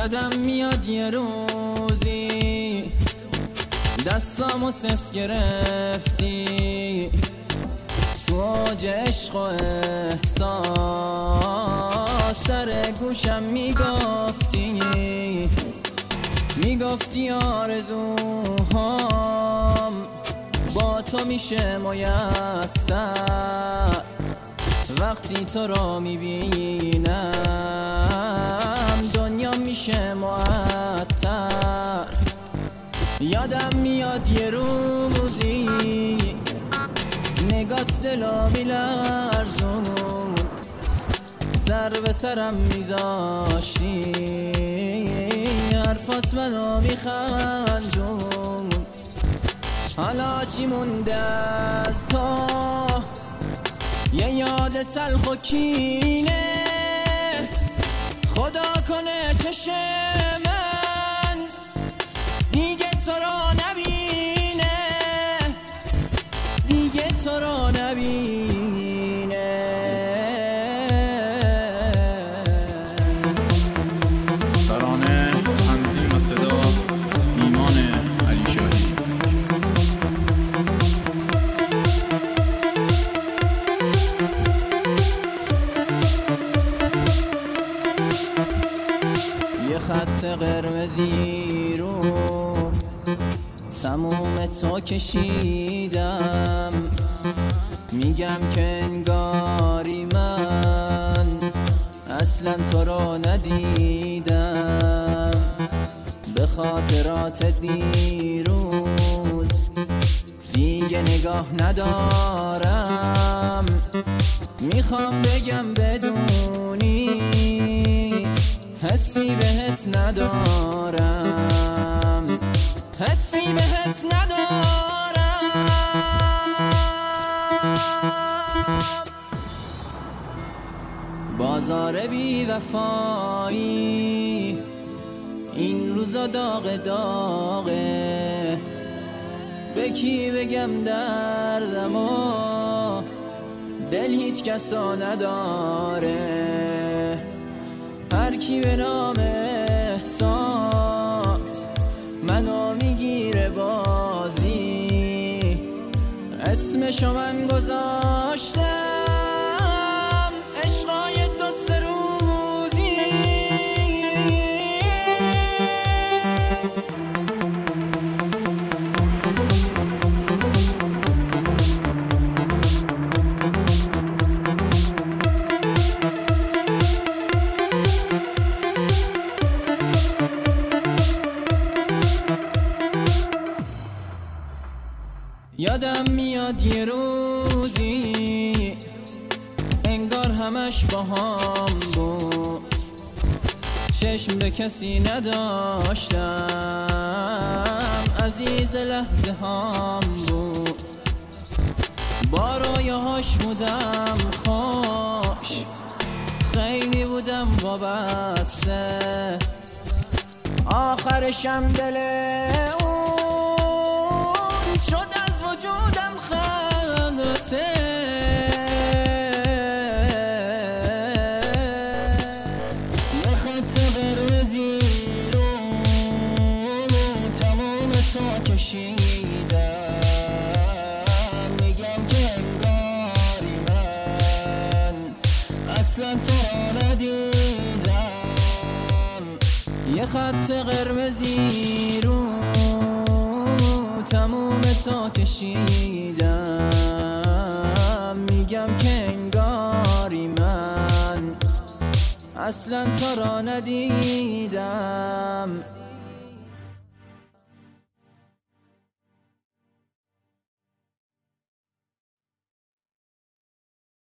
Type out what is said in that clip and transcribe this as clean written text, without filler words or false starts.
یادم میاد یه روزی دستامو سفت گرفتی، تو اوج عشق و احساس سر گوشم میگفتی آرزوهام با تو میشه میسر، وقتی تو را میبینم دنیا میشه معطر. یادم میاد یه روزی نگات دلو میلرزون، سر به سرم میذاشتی، حرفات منو میخندون. حالا چی مونده از تو؟ یه یاد تلخ و کینه، خدا کنه چشم من دیگه تو را نبینه، دیگه تو را نبینه. ترانه تنظیم و صدا ایمان علی شاهی. یه خط قرمزی رو تموم تو کشیدم، میگم که انگاری من اصلا تو رو ندیدم. به خاطرات دیروز دیگه نگاه ندارم، میخوام بگم بدونی حسی بهت ندارم، حسی بهت ندارم. بازار بی وفایی این روزا داغ داغه، به کی بگم دردمو؟ دل هیچ کسا نداره، هر کی به نام احساس منو میگیره بازی، اسمشو من گذاشتم عشقای دو سه روزی. یادم میاد یه روزی انگار همش با هم بود، چشم به کسی نداشتم، عزیز لحظه هم بود، با رویاهاش بودم خوش، خیلی بودم وابسته، آخرشم دل اون شد از وجودم خلاصه. یه خط قرمزی رو تمام تو کشیدم، میگم که انگاری من اصلا تو را ندیدم. یه خط قرمزی رو تموم تا کشیدم، میگم که انگاری من اصلا تو را ندیدم.